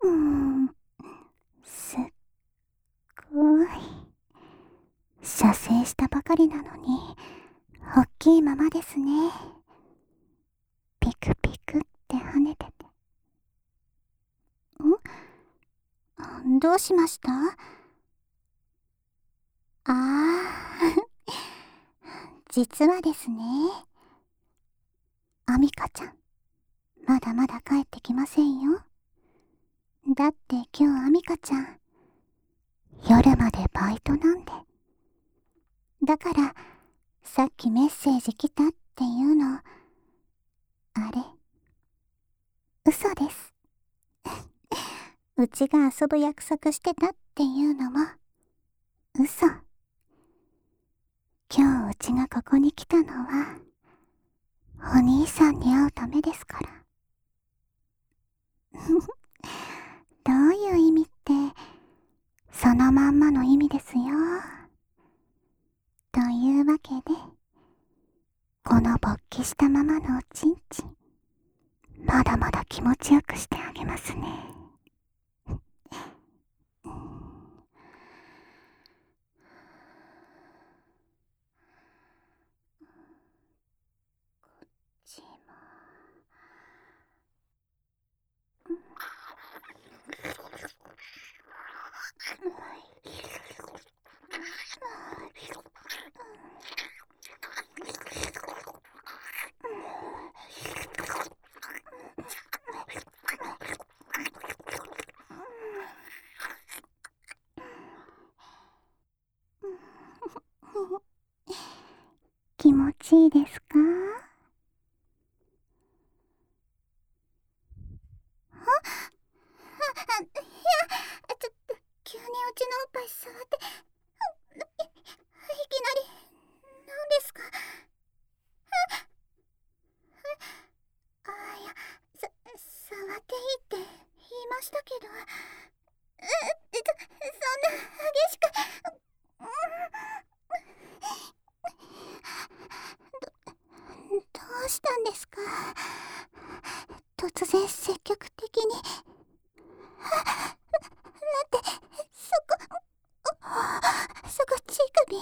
うーん、すっごい。射精したばかりなのに、おっきいままですね。ピクピクって跳ねてて。どうしました？実はですね、アミカちゃん、まだまだ帰ってきませんよ。だって今日アミカちゃん、夜までバイトなんで。だから、さっきメッセージ来たっていうの、あれ、嘘です。うちが遊ぶ約束してたっていうのも、嘘。今日うちがここに来たのは、お兄さんに会うためですから。どういう意味って、そのまんまの意味ですよ。というわけで、この勃起したままのおちんちん、まだまだ気持ちよくしてあげますね。ちも。気持ちいいですか？急にうちのおっぱい触って、いきなり、何ですか？いや、触っていいって言いましたけど、そんな激しく、どうしたんですか？突然積極的に。待って、そこ乳首。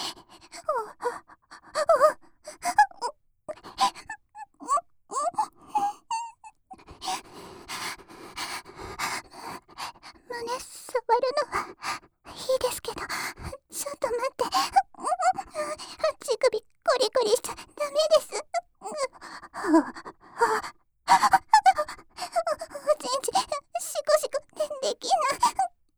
胸触るのはいいですけど、ちょっと待って。乳首コリコリしちゃダメです。おちんちシコシコできない。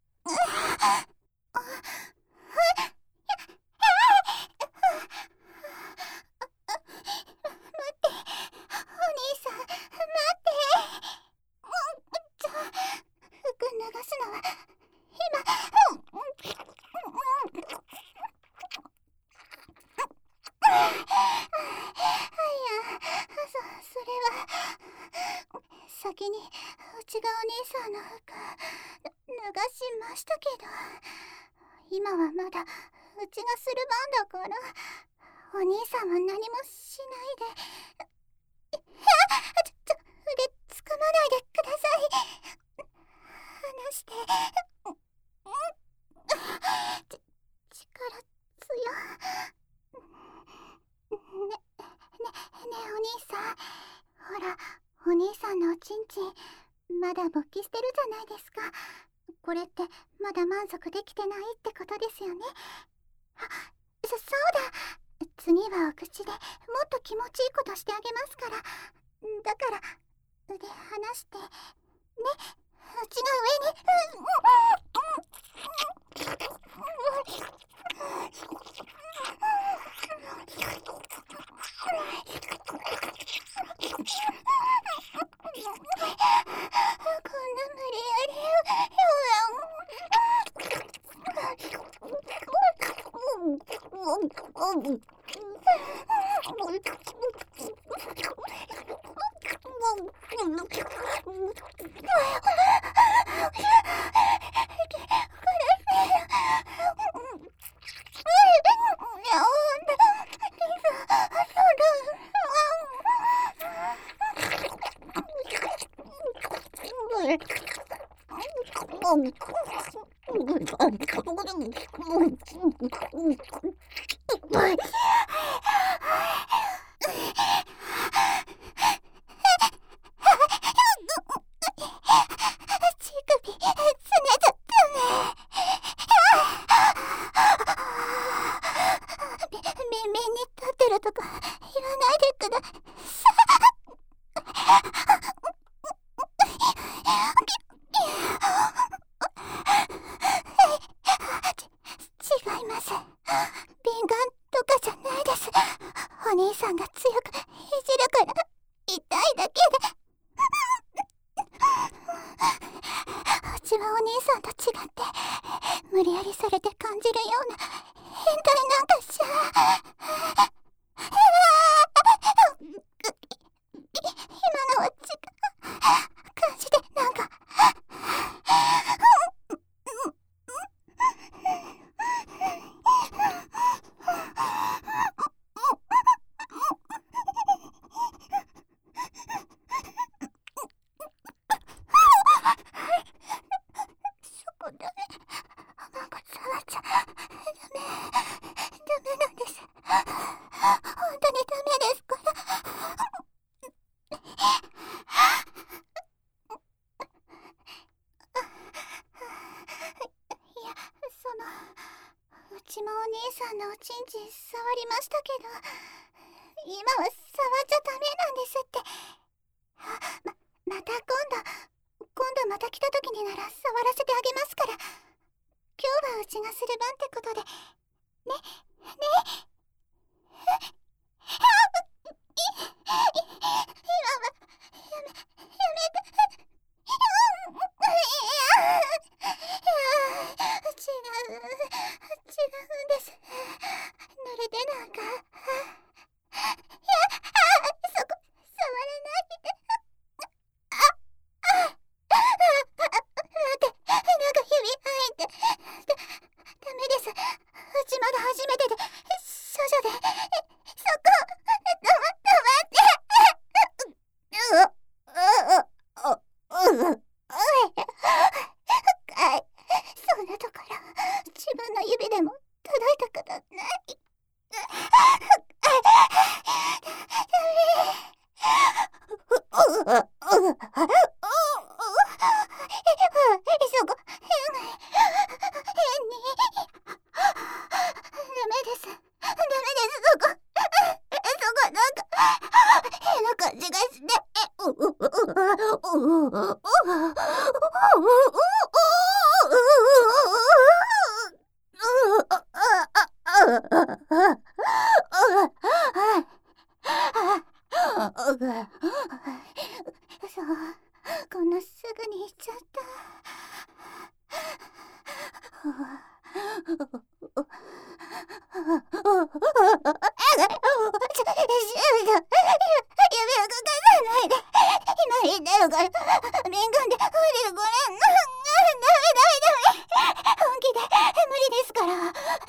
お兄さん、待って。服脱がすのはそれは先にうちがお兄さんの服脱がしましたけど、今はまだうちがする番だから、お兄さんは何もしないで。腕つかまないでください。離して。力強。ねえお兄さん、ほら、お兄さんのおちんちんまだ勃起してるじゃないですか。これってまだ満足できてないってことですよね。そうだ、次はお口でもっと気持ちいいことしてあげますから。だから腕離してね、うちが上に。こんな無理やり。 耳に立ってるとか言わないでくださ違います。敏感とかじゃないです。お兄さんが強くいじるから痛いだけで。うちはお兄さんと違って無理やりされて感じるような変態なんかしゃ。今のは違う感じでなんかそこダメ。なんか触っちゃダメなんです。本当にダメですから。いや、うちもお兄さんのおちんちん触りましたけど、今は触っちゃダメなんですって。また今度また来た時になら触らせてあげますから。今日はうちがする番ってことで。ね。今はやめて。違うんです。濡れてなんか。そこ、触らないで。待って、なんか指入って。ダメです。うちまだ初めてで、処女で。そこ、黙って。そんなところ、自分の指でも届いたことない。そこ、変に。ダメです、そこ。なんか、変な感じがして。そう、こんなすぐに行っちゃった。指を動かさないで。今言いたいのから敏感で降りるごれん。ダメ。本気で無理ですから。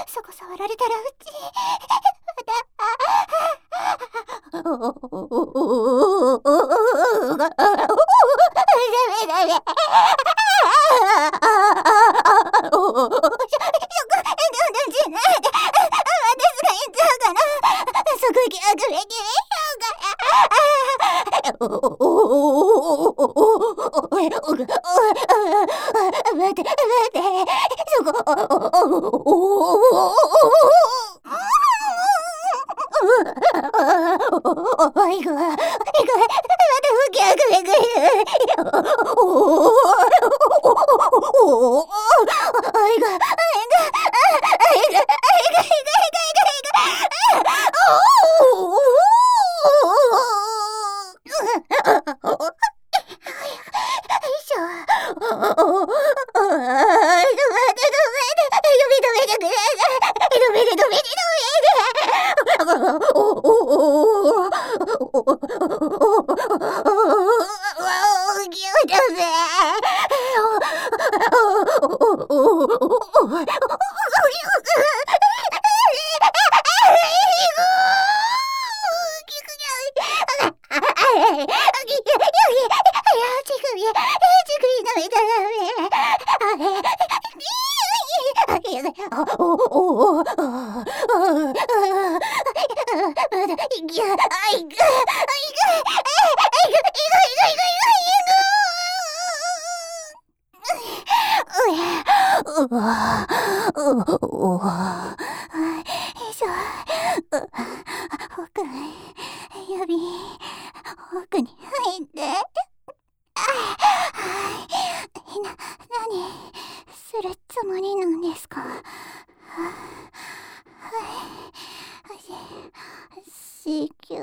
そこ触られたらうちダメ。待て、そこ。行くわ。また吹きあぐれぐれ。 指、奥に入って。何するつもりなんですか？子宮。